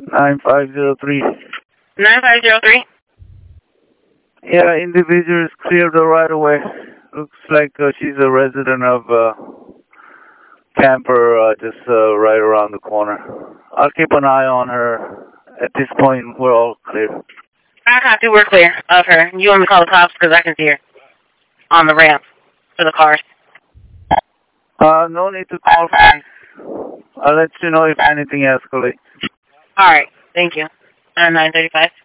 9503. 9503? Yeah, individual is cleared the right away. Looks like she's a resident of Camper, just right around the corner. I'll keep an eye on her. At this point, we're all clear. I copy, we're clear of her. You want me to call the cops because I can see her on the ramp for the cars. No need to call police. I'll let you know if anything escalates. Alright, thank you. 935.